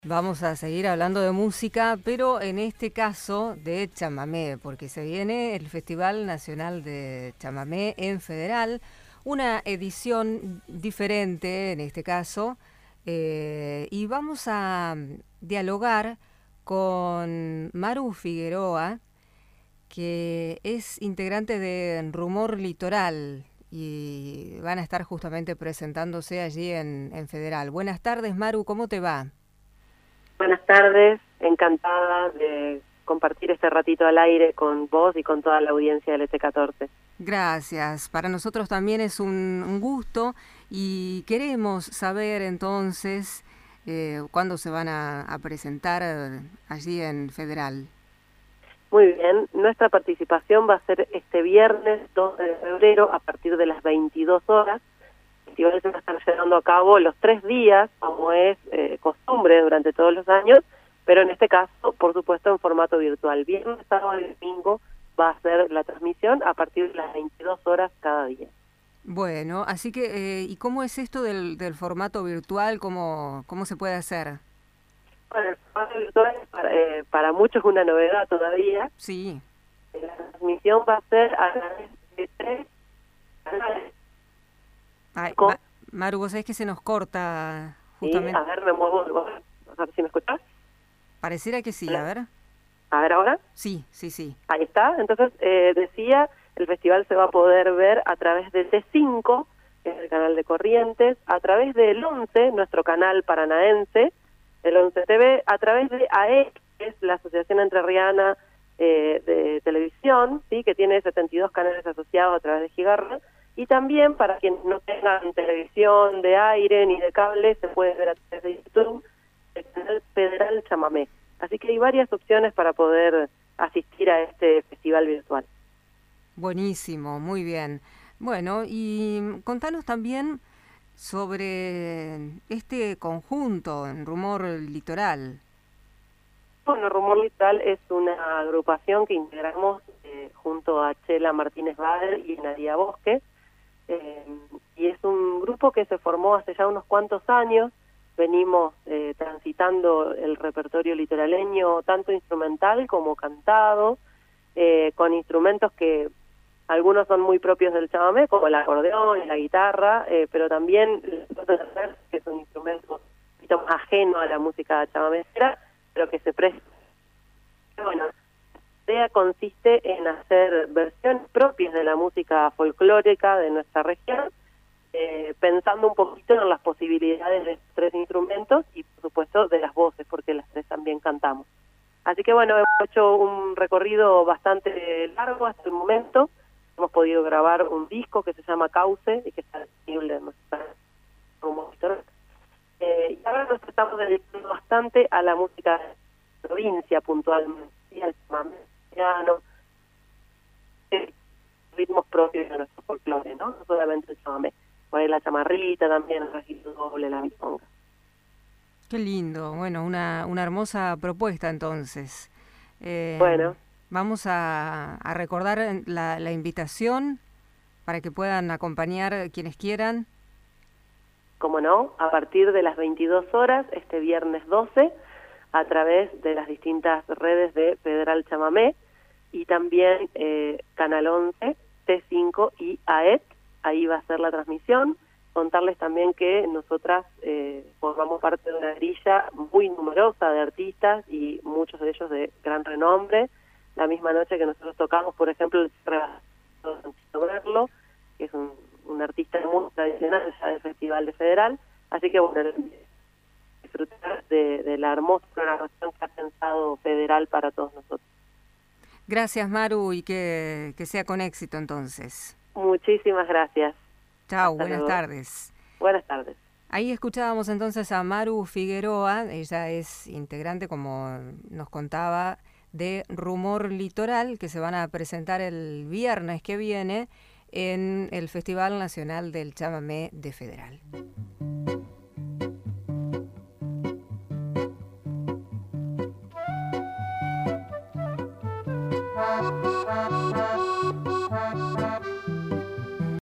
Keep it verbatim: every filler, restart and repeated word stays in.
Vamos a seguir hablando de música, pero en este caso de chamamé, porque se viene el Festival Nacional de Chamamé en Federal, una edición diferente en este caso, eh, y vamos a dialogar con Maru Figueroa, que es integrante de Rumor Litoral, y van a estar justamente presentándose allí en, en Federal. Buenas tardes, Maru, ¿cómo te va? Buenas tardes, encantada de compartir este ratito al aire con vos y con toda la audiencia del E T catorce. Gracias, para nosotros también es un, un gusto y queremos saber entonces eh, cuándo se van a, a presentar eh, allí en Federal. Muy bien, nuestra participación va a ser este viernes doce de febrero a partir de las veintidós horas. El festival se va a estar llevando a cabo los tres días, como es eh, costumbre durante todos los años, pero en este caso, por supuesto, en formato virtual. Viernes, sábado y domingo va a ser la transmisión a partir de las veintidós horas cada día. Bueno, así que, eh, ¿y cómo es esto del, del formato virtual? ¿Cómo, cómo se puede hacer? Bueno, el formato virtual para, eh, para muchos es una novedad todavía. Sí. La transmisión va a ser a través de tres canales. Ay, Ma- Maru, vos sabés que se nos corta justamente. Sí, a ver, me muevo, a ver si me escuchás. Pareciera que sí, a ver. A ver ahora. Sí, sí, sí. Ahí está. Entonces, eh, decía, el festival se va a poder ver a través de T cinco, que es el canal de Corrientes, a través del once, nuestro canal paranaense, el once T V, a través de A E, que es la Asociación Entrerriana eh, de Televisión, sí, que tiene setenta y dos canales asociados a través de Gigarra, y también para quienes no tengan televisión de aire ni de cable, se puede ver a través de YouTube el canal Federal Chamamé. Así que hay varias opciones para poder asistir a este festival virtual. Buenísimo, muy bien. Bueno, y contanos también sobre este conjunto en Rumor Litoral. Bueno, Rumor Litoral es una agrupación que integramos eh, junto a Chela Martínez Bader y Nadia Bosque, eh, y es un grupo que se formó hace ya unos cuantos años. Venimos eh, transitando el repertorio litoraleño, tanto instrumental como cantado, eh, con instrumentos que algunos son muy propios del chamamé, como el acordeón y la guitarra, eh, pero también que es un instrumento un poquito más ajeno a la música chamamecera, pero que se presta. Bueno, la idea consiste en hacer versiones propias de la música folclórica de nuestra región, eh, pensando un poquito en las posibilidades de estos tres instrumentos y, por supuesto, de las voces, porque las tres también cantamos. Así que, bueno, hemos hecho un recorrido bastante largo hasta el momento. Hemos podido grabar un disco que se llama Cauce y que está disponible en nuestra promotor. Eh, y ahora nos estamos dedicando bastante a la música de la provincia puntualmente, y al chamamé, ritmos propios de nuestro folclore, ¿no? No solamente el chamamé. Por ahí la chamarrita también, el registro doble, la milonga. Qué lindo, bueno, una, una hermosa propuesta entonces. Eh, Bueno. Vamos a, a recordar la, la invitación para que puedan acompañar quienes quieran. Como no, a partir de las veintidós horas, este viernes doce, a través de las distintas redes de Federal Chamamé y también eh, Canal once, T cinco y A E T, ahí va a ser la transmisión. Contarles también que nosotras eh, formamos parte de una grilla muy numerosa de artistas y muchos de ellos de gran renombre. La misma noche que nosotros tocamos, por ejemplo, el Verlo, que es un, un artista muy tradicional ya del Festival de Federal. Así que, bueno, disfrutar de, de la hermosa programación que ha pensado Federal para todos nosotros. Gracias, Maru, y que, que sea con éxito entonces. Muchísimas gracias. Chao, buenas luego. tardes. Buenas tardes. Ahí escuchábamos entonces a Maru Figueroa, ella es integrante, como nos contaba, de Rumor Litoral, que se van a presentar el viernes que viene en el Festival Nacional del Chamamé de Federal.